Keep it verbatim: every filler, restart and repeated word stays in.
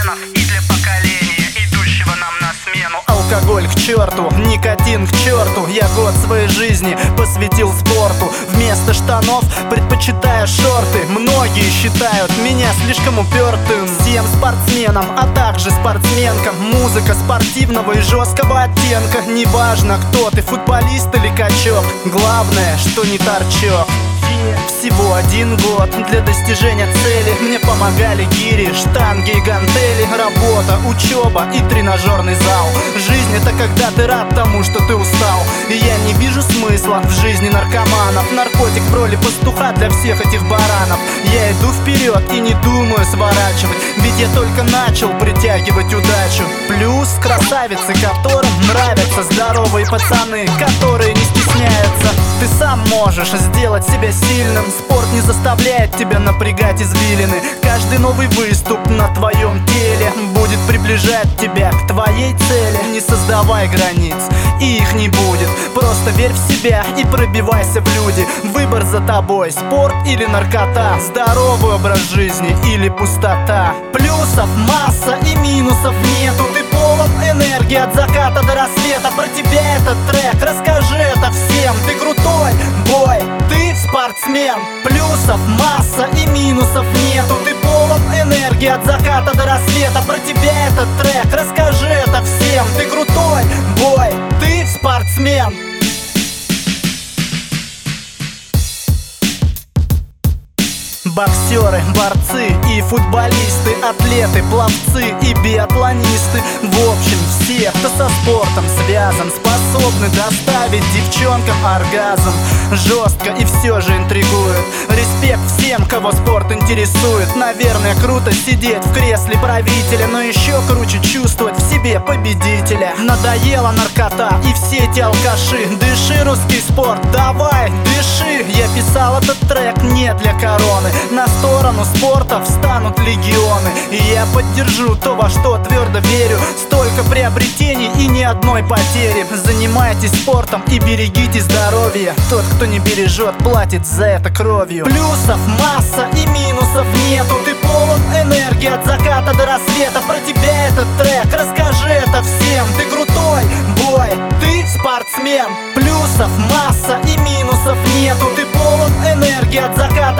спортсменов и для поколения, идущего нам на смену. Алкоголь к черту, никотин к черту. Я год своей жизни посвятил спорту. Вместо штанов предпочитаю шорты. Многие считают меня слишком упертым. Всем спортсменам, а также спортсменкам музыка спортивного и жесткого оттенка. Неважно, кто ты, футболист или качок, главное, что не торчок. Всего один год для достижения цели. Мне помогали гири, штанги и гантели. Работа, учеба и тренажерный зал. Жизнь — это когда ты рад тому, что ты устал. И я не вижу смысла в жизни наркоманов. Наркотик в роли пастуха для всех этих баранов. Я иду вперед и не думаю сворачивать, ведь я только начал притягивать удачу. Плюс красавицы, которым нравятся здоровые пацаны, которые не стесняются. Ты сам можешь сделать себя сильным. Спорт не заставляет тебя напрягать извилины. Каждый новый выступ на твоем теле будет приближать тебя к твоей цели. Не создавай границ, и их не будет. Просто верь в себя и пробивайся в люди. Выбор за тобой: спорт или наркота, здоровый образ жизни или пустота. Плюсов масса и минусов нету. Ты полон энергии от заката до рассвета. Про тебя этот трек, расскажи это всем. Ты крутой бой, ты спортсмен. Плюсов масса и минусов нету. Ты полон энергии от заката до рассвета. Про тебя этот трек, расскажи это всем. Ты крутой бой, ты спортсмен. Боксеры, борцы и футболисты, атлеты, пловцы и биатлонисты. В общем, все, кто со спортом связан, способны доставить девчонкам оргазм. Жестко и все же интригует. Респект всем, кого спорт интересует. Наверное, круто сидеть в кресле правителя, но еще круче чувствовать в себе победителя. Надоела наркота и все эти алкаши. Дыши, русский спорт, давай, дыши. Я писал этот трек не для короны. На сторону спорта встанут легионы. И я поддержу то, во что твердо верю. Столько приобретений и ни одной потери. Занимайтесь спортом и берегите здоровье. Тот, кто не бережет, платит за это кровью. Плюсов масса и минусов нету. Ты полон энергии от заката до рассвета. Про тебя этот трек, расскажи это всем. Ты крутой бой, ты спортсмен. Плюсов масса и минусов нету. Ты полон энергии от заката